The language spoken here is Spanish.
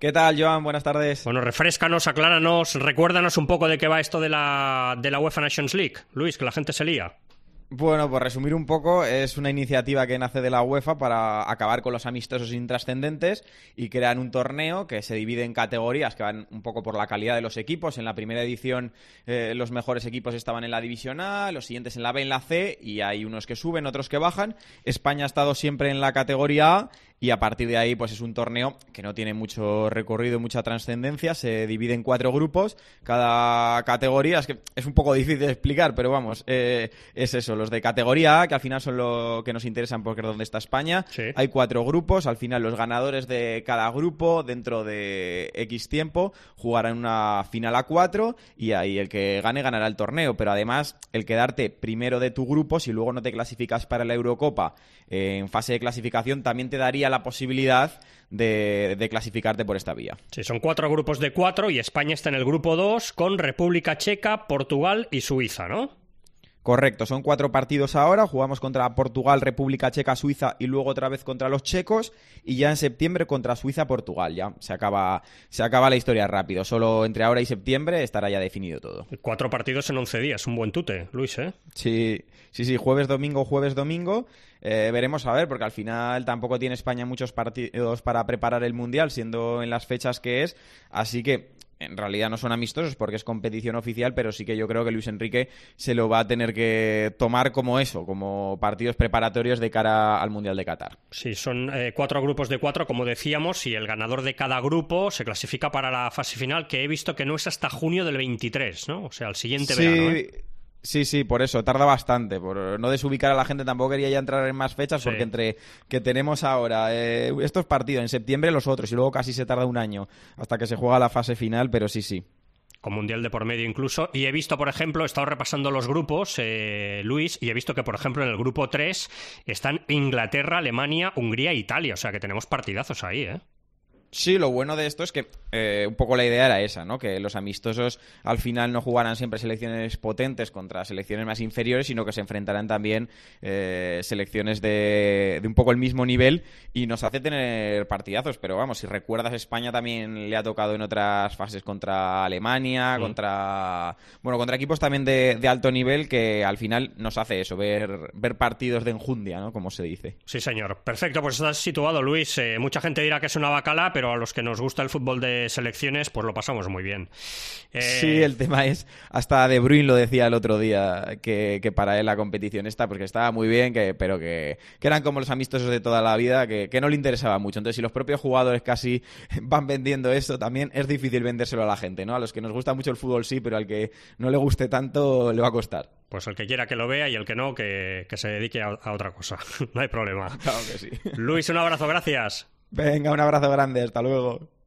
¿Qué tal, Joan? Buenas tardes. Bueno, refréscanos, acláranos, recuérdanos un poco de qué va esto de la UEFA Nations League, Luis, que la gente se lía. Bueno, por resumir un poco, es una iniciativa que nace de la UEFA para acabar con los amistosos intrascendentes y crean un torneo que se divide en categorías que van un poco por la calidad de los equipos. En la primera edición los mejores equipos estaban en la División A, los siguientes en la B, en la C, y hay unos que suben, otros que bajan. España ha estado siempre en la categoría A y a partir de ahí pues es un torneo que no tiene mucho recorrido, mucha trascendencia. Se divide en 4 grupos, cada categoría, es que es un poco difícil de explicar, pero vamos, es eso, los de categoría A, que al final son lo que nos interesan porque es donde está España. Sí. Hay 4 grupos, al final los ganadores de cada grupo dentro de X tiempo jugarán una final a 4 y ahí el que gane ganará el torneo, pero además el quedarte primero de tu grupo, si luego no te clasificas para la Eurocopa en fase de clasificación, también te daría la posibilidad de clasificarte por esta vía. Sí, son 4 grupos de 4 y España está en el grupo 2 con República Checa, Portugal y Suiza, ¿no? Correcto, son 4 partidos ahora, jugamos contra Portugal, República Checa, Suiza y luego otra vez contra los checos y ya en septiembre contra Suiza, Portugal, ya se acaba la historia rápido, solo entre ahora y septiembre estará ya definido todo. 4 partidos en 11 días, un buen tute, Luis, ¿eh? Sí, jueves, domingo, veremos a ver, porque al final tampoco tiene España muchos partidos para preparar el Mundial, siendo en las fechas que es, así que en realidad no son amistosos porque es competición oficial, pero sí que yo creo que Luis Enrique se lo va a tener que tomar como eso, como partidos preparatorios de cara al Mundial de Qatar. Sí, son 4 grupos de 4, como decíamos, y el ganador de cada grupo se clasifica para la fase final, que he visto que no es hasta junio del 23, ¿no? O sea, el siguiente verano, ¿eh? Sí, por eso, tarda bastante. Por no desubicar a la gente, tampoco quería ya entrar en más fechas, porque entre que tenemos ahora estos partidos en septiembre, los otros, y luego casi se tarda un año hasta que se juega la fase final, pero sí. Con Mundial de por medio incluso. Y he visto, por ejemplo, he estado repasando los grupos, Luis, y he visto que, por ejemplo, en el grupo 3 están Inglaterra, Alemania, Hungría e Italia. O sea, que tenemos partidazos ahí, ¿eh? Sí, lo bueno de esto es que un poco la idea era esa, ¿no? Que los amistosos al final no jugaran siempre selecciones potentes contra selecciones más inferiores, sino que se enfrentarán también selecciones de un poco el mismo nivel y nos hace tener partidazos. Pero vamos, si recuerdas, España también le ha tocado en otras fases contra Alemania, contra equipos también de alto nivel, que al final nos hace eso, ver partidos de enjundia, ¿no? Como se dice. Sí, señor. Perfecto, pues estás situado, Luis. Mucha gente dirá que es una bacala, pero a los que nos gusta el fútbol de selecciones, pues lo pasamos muy bien. Sí, el tema es, hasta De Bruyne lo decía el otro día, que para él la competición esta, porque estaba muy bien, pero que eran como los amistosos de toda la vida, que no le interesaba mucho. Entonces, si los propios jugadores casi van vendiendo esto, también es difícil vendérselo a la gente, ¿no? A los que nos gusta mucho el fútbol sí, pero al que no le guste tanto le va a costar. Pues el que quiera que lo vea y el que no, que se dedique a otra cosa. No hay problema. Claro que sí. Luis, un abrazo, gracias. Venga, un abrazo grande, hasta luego.